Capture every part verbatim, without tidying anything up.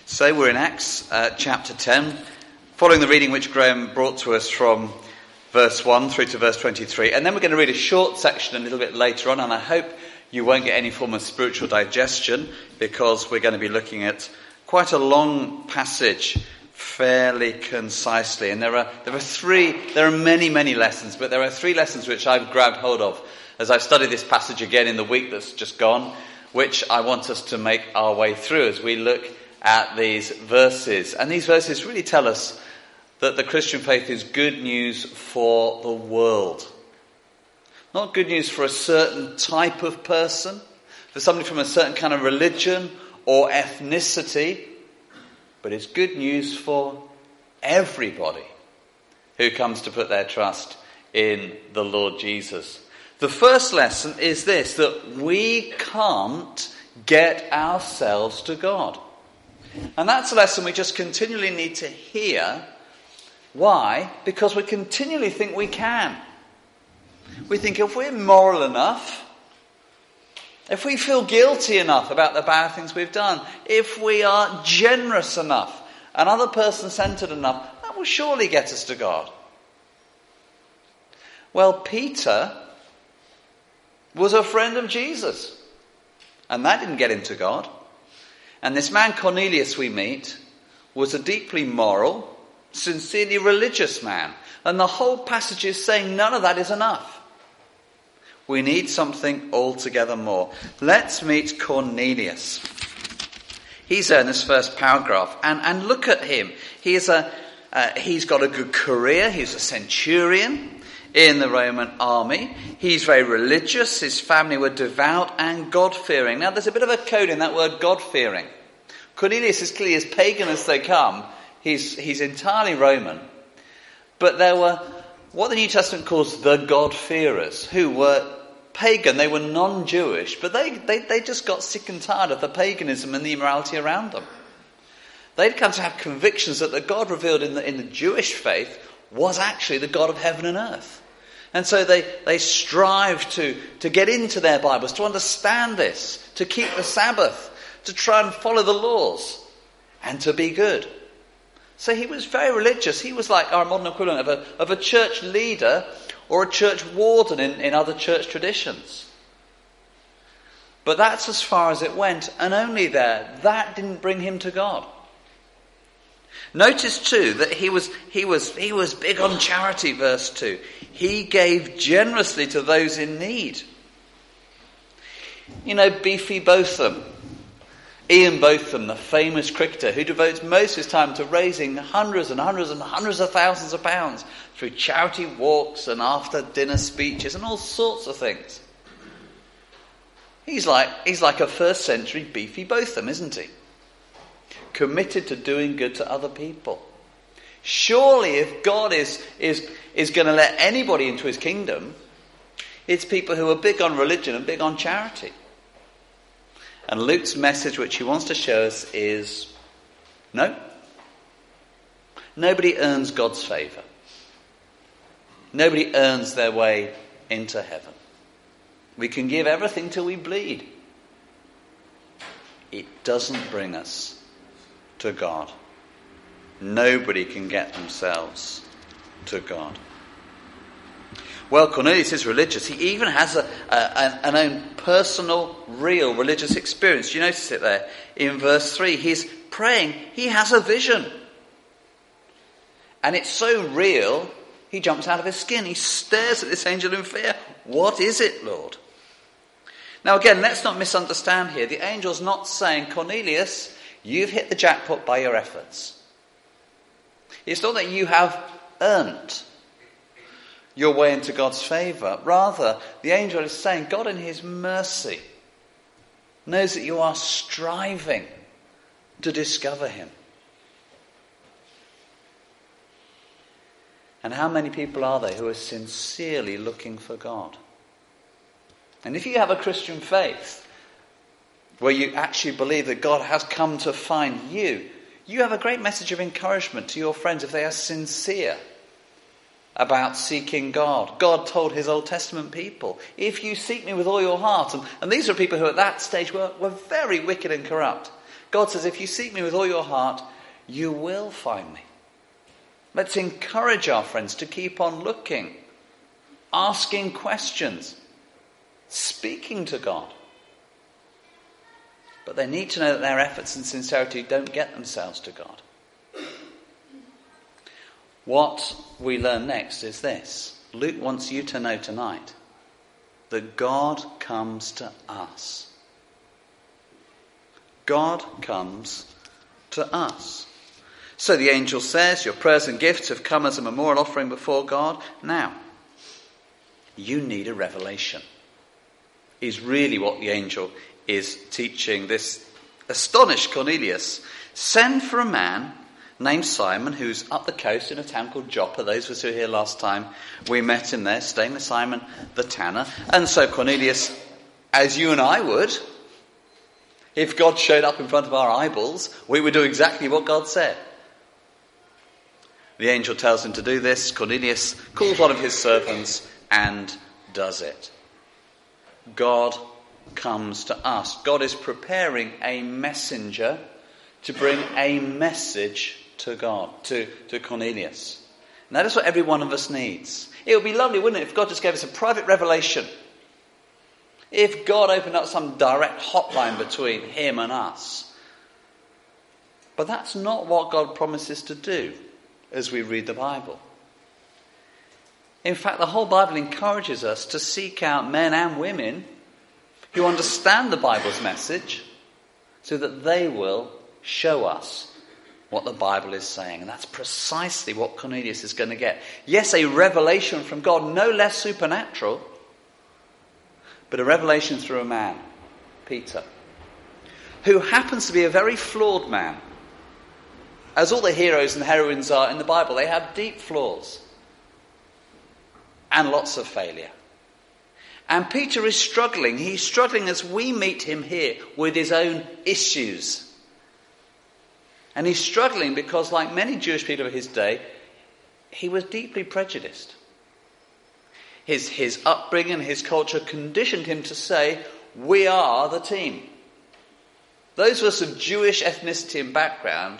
So we're in Acts uh, chapter ten, following the reading which Graham brought to us from verse one through to verse twenty-three. And then we're going to read a short section a little bit later on, and I hope you won't get any form of spiritual digestion, because we're going to be looking at quite a long passage fairly concisely. And there are there are three, there are many, many lessons, but there are three lessons which I've grabbed hold of as I've studied this passage again in the week that's just gone, which I want us to make our way through as we look at these verses. And these verses really tell us that the Christian faith is good news for the world. Not good news for a certain type of person, for somebody from a certain kind of religion or ethnicity, but it's good news for everybody who comes to put their trust in the Lord Jesus. The first lesson is this, that we can't get ourselves to God. And that's a lesson we just continually need to hear. Why? Because we continually think we can. We think if we're moral enough, if we feel guilty enough about the bad things we've done, if we are generous enough and other person-centered enough, that will surely get us to God. Well, Peter was a friend of Jesus, and that didn't get him to God. And this man Cornelius we meet was a deeply moral, sincerely religious man. And the whole passage is saying none of that is enough. We need something altogether more. Let's meet Cornelius. He's there in this first paragraph. And, and look at him. He is a, uh, he's got a good career. He's a centurion in the Roman army. He's very religious. His family were devout and God-fearing. Now, there's a bit of a code in that word, God-fearing. Cornelius is clearly as pagan as they come. He's, he's entirely Roman. But there were what the New Testament calls the God-fearers, who were pagan. They were non-Jewish, but they, they, they just got sick and tired of the paganism and the immorality around them. They'd come to have convictions that the God revealed in the, in the Jewish faith was actually the God of heaven and earth. And so they, they strive to, to get into their Bibles, to understand this, to keep the Sabbath, to try and follow the laws, and to be good. So he was very religious. He was like our modern equivalent of a, of a church leader or a church warden in, in other church traditions. But that's as far as it went, and only there. That didn't bring him to God. Notice too that he was he was he was big on charity, verse two. He gave generously to those in need. You know, Beefy Botham, Ian Botham, the famous cricketer who devotes most of his time to raising hundreds and hundreds and hundreds of thousands of pounds through charity walks and after dinner speeches and all sorts of things. He's like he's like a first century Beefy Botham, isn't he? Committed to doing good to other people. Surely if God is, is, is going to let anybody into his kingdom, it's people who are big on religion and big on charity. And Luke's message, which he wants to show us, is no. Nobody earns God's favour. Nobody earns their way into heaven. We can give everything till we bleed. It doesn't bring us to God. Nobody can get themselves to God. Well, Cornelius is religious. He even has a, a, an own personal, real religious experience. Do you notice it there? In verse three, he's praying. He has a vision. And it's so real, he jumps out of his skin. He stares at this angel in fear. What is it, Lord? Now again, let's not misunderstand here. The angel's not saying, Cornelius, you've hit the jackpot by your efforts. It's not that you have earned your way into God's favour. Rather, the angel is saying God in his mercy knows that you are striving to discover him. And how many people are there who are sincerely looking for God? And if you have a Christian faith where you actually believe that God has come to find you, you have a great message of encouragement to your friends if they are sincere about seeking God. God told his Old Testament people, if you seek me with all your heart, and, and these are people who at that stage were, were very wicked and corrupt. God says, if you seek me with all your heart, you will find me. Let's encourage our friends to keep on looking, asking questions, speaking to God. But they need to know that their efforts and sincerity don't get themselves to God. What we learn next is this. Luke wants you to know tonight that God comes to us. God comes to us. So the angel says, your prayers and gifts have come as a memorial offering before God. Now, you need a revelation. Is really what the angel is teaching this astonished Cornelius. Send for a man named Simon, who's up the coast in a town called Joppa. Those of us who were here last time, we met him there, staying with Simon the tanner. And so Cornelius, as you and I would, if God showed up in front of our eyeballs, we would do exactly what God said. The angel tells him to do this. Cornelius calls one of his servants and does it. God comes to us. God is preparing a messenger to bring a message to God, to, to Cornelius. And that is what every one of us needs. It would be lovely, wouldn't it, if God just gave us a private revelation. If God opened up some direct hotline between him and us. But that's not what God promises to do as we read the Bible. In fact, the whole Bible encourages us to seek out men and women who understand the Bible's message so that they will show us what the Bible is saying. And that's precisely what Cornelius is going to get. Yes, a revelation from God, no less supernatural, but a revelation through a man, Peter, who happens to be a very flawed man. As all the heroes and heroines are in the Bible, they have deep flaws and lots of failure. And Peter is struggling. He's struggling as we meet him here with his own issues. And he's struggling because, like many Jewish people of his day, he was deeply prejudiced. His, his upbringing, his culture conditioned him to say, we are the team. Those of us of Jewish ethnicity and background,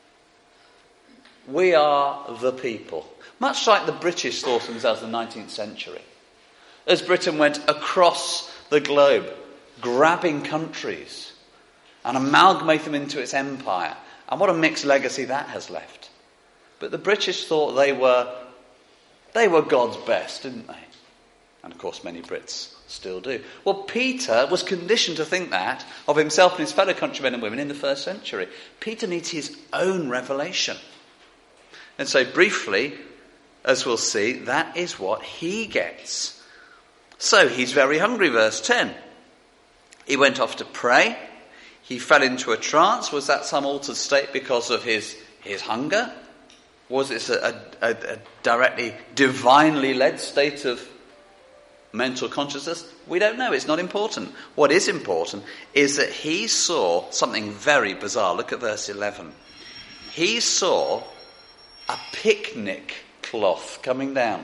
we are the people. Much like the British thought themselves in the nineteenth century. As Britain went across the globe, grabbing countries and amalgamating them into its empire. And what a mixed legacy that has left. But the British thought they were, they were God's best, didn't they? And of course many Brits still do. Well, Peter was conditioned to think that of himself and his fellow countrymen and women in the first century. Peter needs his own revelation. And so briefly, as we'll see, that is what he gets. So he's very hungry, verse ten. He went off to pray. He fell into a trance. Was that some altered state because of his, his hunger? Was it a, a, a directly divinely led state of mental consciousness? We don't know. It's not important. What is important is that he saw something very bizarre. Look at verse eleven. He saw a picnic cloth coming down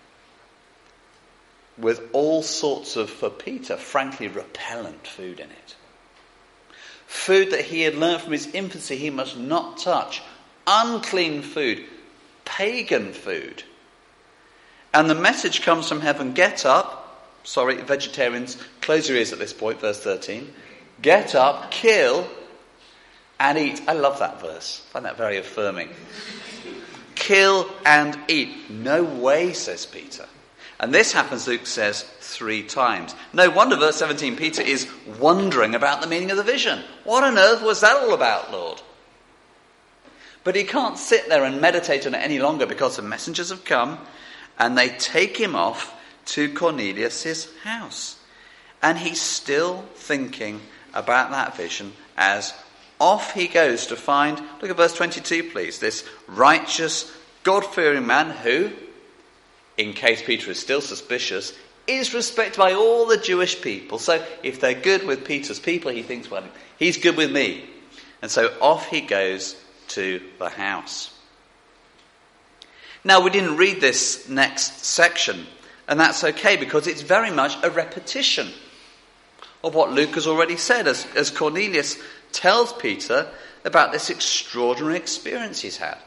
with all sorts of, for Peter, frankly repellent food in it. Food that he had learned from his infancy he must not touch. Unclean food. Pagan food. And the message comes from heaven, get up. Sorry, vegetarians, close your ears at this point, verse thirteen. Get up, kill, and eat. I love that verse. I find that very affirming. Kill and eat. No way, says Peter. And this happens, Luke says, three times. No wonder, verse seventeen, Peter is wondering about the meaning of the vision. What on earth was that all about, Lord? But he can't sit there and meditate on it any longer because the messengers have come and they take him off to Cornelius' house. And he's still thinking about that vision as off he goes to find, look at verse twenty-two please, this righteous, God-fearing man who, in case Peter is still suspicious, is respected by all the Jewish people. So if they're good with Peter's people, he thinks, well, he's good with me. And so off he goes to the house. Now, we didn't read this next section, and that's okay because it's very much a repetition of what Luke has already said. As, as Cornelius tells Peter about this extraordinary experience he's had.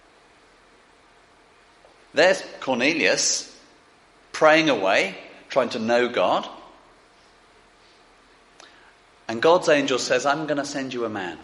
There's Cornelius praying away, trying to know God. And God's angel says, I'm going to send you a man.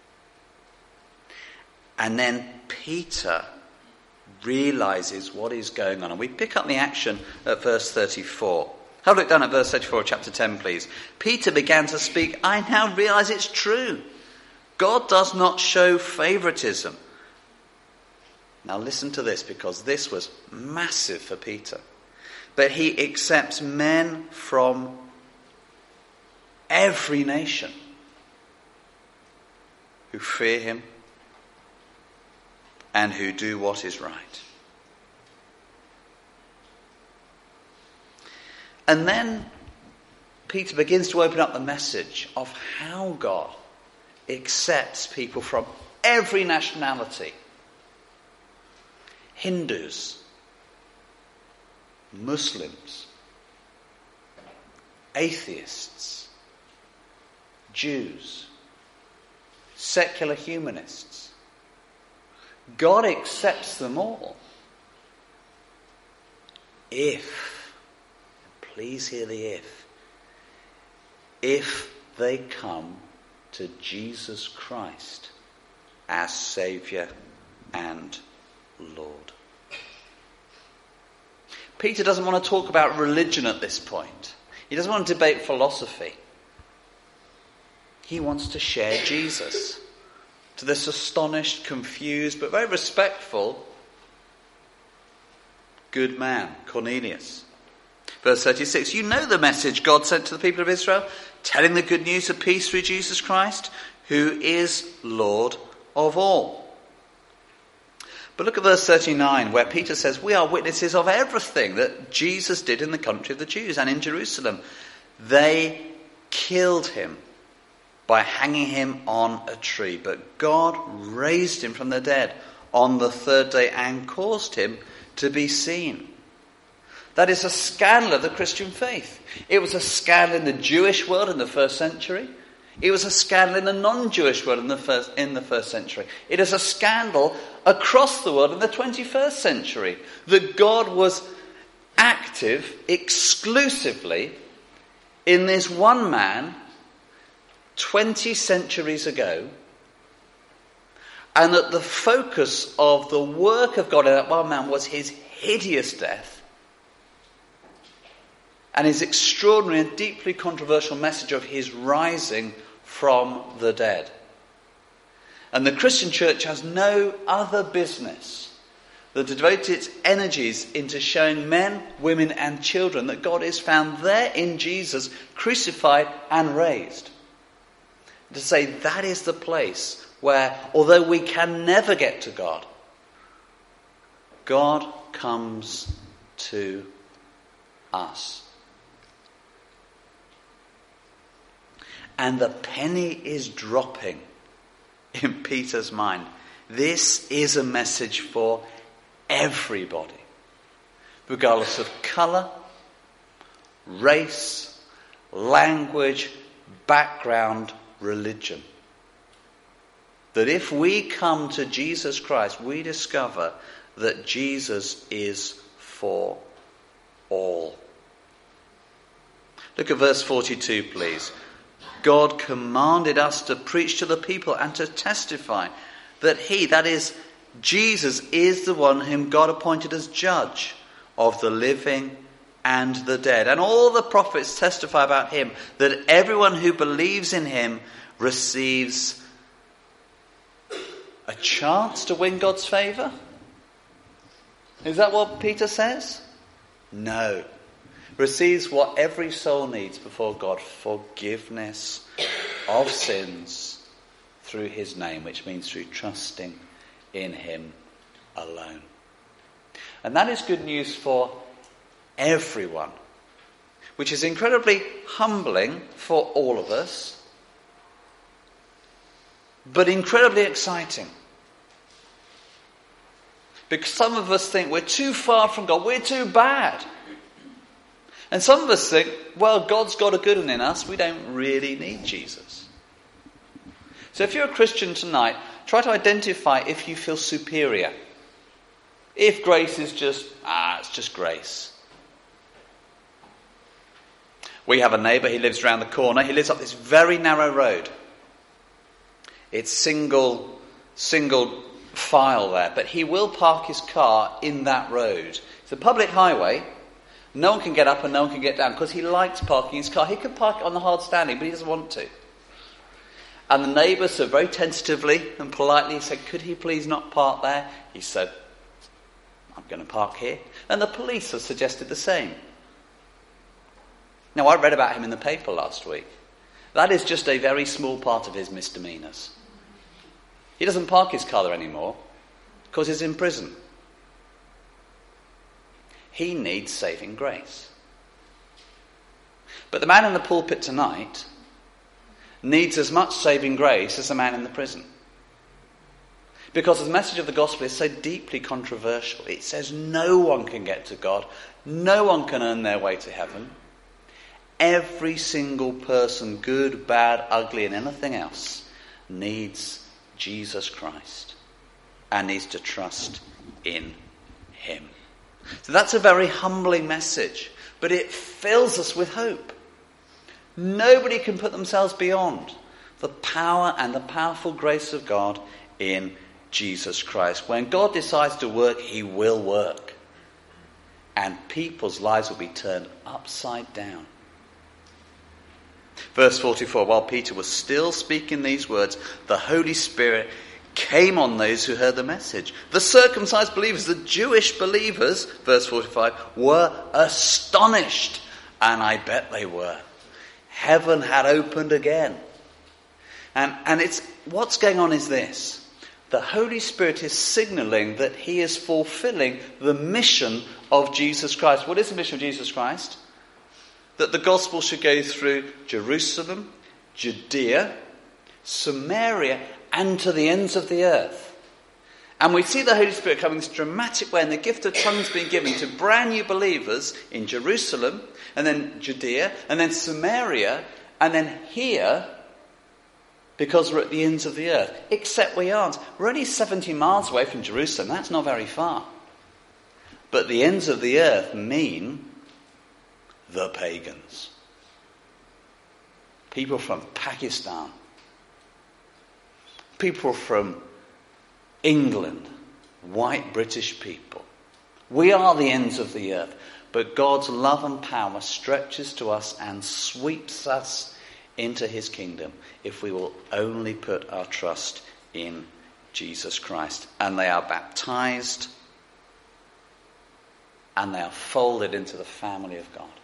And then Peter realizes what is going on. And we pick up the action at verse thirty-four. Have a look down at verse thirty-four of chapter ten, please. Peter began to speak. I now realize it's true. God does not show favoritism. Now listen to this, because this was massive for Peter. But he accepts men from every nation who fear him and who do what is right. And then Peter begins to open up the message of how God accepts people from every nationality. Hindus, Muslims, atheists, Jews, secular humanists. God accepts them all. If, please hear the if, if they come to Jesus Christ as Saviour and Lord. Peter doesn't want to talk about religion at this point. He doesn't want to debate philosophy. He wants to share Jesus to this astonished, confused, but very respectful good man, Cornelius. Verse thirty-six, you know the message God sent to the people of Israel, telling the good news of peace through Jesus Christ, who is Lord of all. But look at verse thirty-nine, where Peter says, we are witnesses of everything that Jesus did in the country of the Jews and in Jerusalem. They killed him by hanging him on a tree, but God raised him from the dead on the third day and caused him to be seen. That is a scandal of the Christian faith. It was a scandal in the Jewish world in the first century. It was a scandal in the non-Jewish world in the first, in the first century. It is a scandal across the world in the twenty-first century that God was active exclusively in this one man twenty centuries ago, and that the focus of the work of God in that one man was his hideous death and his extraordinary and deeply controversial message of his rising from the dead. And the Christian church has no other business than to devote its energies into showing men, women and children that God is found there in Jesus, crucified and raised. To say that is the place where, although we can never get to God, God comes to us. And the penny is dropping in Peter's mind. This is a message for everybody, regardless of colour, race, language, background, religion. That if we come to Jesus Christ, we discover that Jesus is for all. Look at verse forty-two, please. God commanded us to preach to the people and to testify that he, that is, Jesus, is the one whom God appointed as judge of the living and the dead. And all the prophets testify about him, that everyone who believes in him receives a chance to win God's favour. Is that what Peter says? No. Receives what every soul needs before God, forgiveness of sins through his name, which means through trusting in him alone. And that is good news for everyone, which is incredibly humbling for all of us, but incredibly exciting. Because some of us think we're too far from God, we're too bad. And some of us think, well, God's got a good one in us, we don't really need Jesus. So if you're a Christian tonight, try to identify if you feel superior. If grace is just, ah, it's just grace. We have a neighbour, he lives around the corner. He lives up this very narrow road. It's single, single file there. But he will park his car in that road. It's a public highway. No one can get up and no one can get down because he likes parking his car. He could park it on the hard standing, but he doesn't want to. And the neighbours have very tentatively and politely said, could he please not park there? He said, I'm going to park here. And the police have suggested the same. Now, I read about him in the paper last week. That is just a very small part of his misdemeanours. He doesn't park his car there anymore because he's in prison. He needs saving grace. But the man in the pulpit tonight needs as much saving grace as the man in the prison. Because the message of the gospel is so deeply controversial. It says no one can get to God. No one can earn their way to heaven. Every single person, good, bad, ugly, and anything else, needs Jesus Christ and needs to trust in him. So that's a very humbling message, but it fills us with hope. Nobody can put themselves beyond the power and the powerful grace of God in Jesus Christ. When God decides to work, he will work. And people's lives will be turned upside down. Verse forty-four, while Peter was still speaking these words, the Holy Spirit came on those who heard the message. The circumcised believers, the Jewish believers, verse forty-five, were astonished. And I bet they were. Heaven had opened again. And, and it's what's going on is this. The Holy Spirit is signalling that he is fulfilling the mission of Jesus Christ. What is the mission of Jesus Christ? That the gospel should go through Jerusalem, Judea, Samaria, and to the ends of the earth. And we see the Holy Spirit coming in this dramatic way, and the gift of tongues being given to brand new believers in Jerusalem, and then Judea, and then Samaria, and then here, because we're at the ends of the earth. Except we aren't. We're only seventy miles away from Jerusalem. That's not very far. But the ends of the earth mean the pagans. People from Pakistan. People from England. White British people. We are the ends of the earth. But God's love and power stretches to us and sweeps us into his kingdom if we will only put our trust in Jesus Christ. And they are baptized and they are folded into the family of God.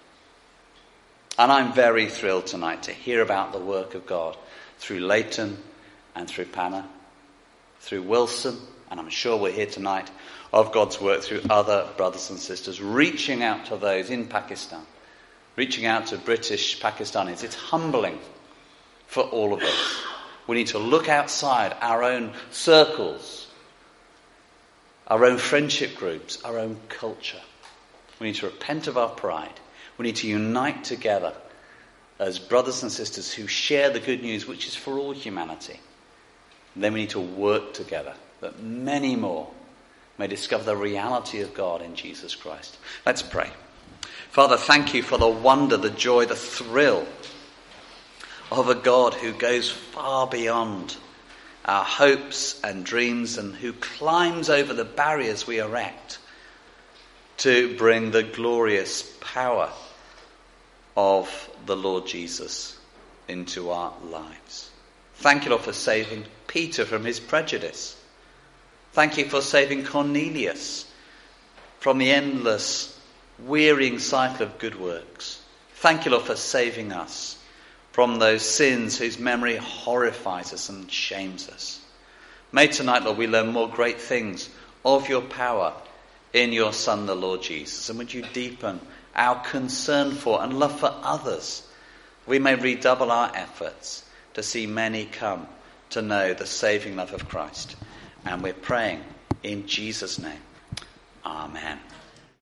And I'm very thrilled tonight to hear about the work of God through Leighton and through Panna, through Wilson, and I'm sure we're here tonight, of God's work through other brothers and sisters, reaching out to those in Pakistan, reaching out to British Pakistanis. It's humbling for all of us. We need to look outside our own circles, our own friendship groups, our own culture. We need to repent of our pride. We need to unite together as brothers and sisters who share the good news, which is for all humanity. And then we need to work together that many more may discover the reality of God in Jesus Christ. Let's pray. Father, thank you for the wonder, the joy, the thrill of a God who goes far beyond our hopes and dreams and who climbs over the barriers we erect to bring the glorious power of the Lord Jesus into our lives. Thank you, Lord, for saving Peter from his prejudice. Thank you for saving Cornelius from the endless, wearying cycle of good works. Thank you, Lord, for saving us from those sins whose memory horrifies us and shames us. May tonight, Lord, we learn more great things of your power in your Son, the Lord Jesus. And would you deepen our concern for and love for others? We may redouble our efforts to see many come to know the saving love of Christ. And we're praying in Jesus' name. Amen.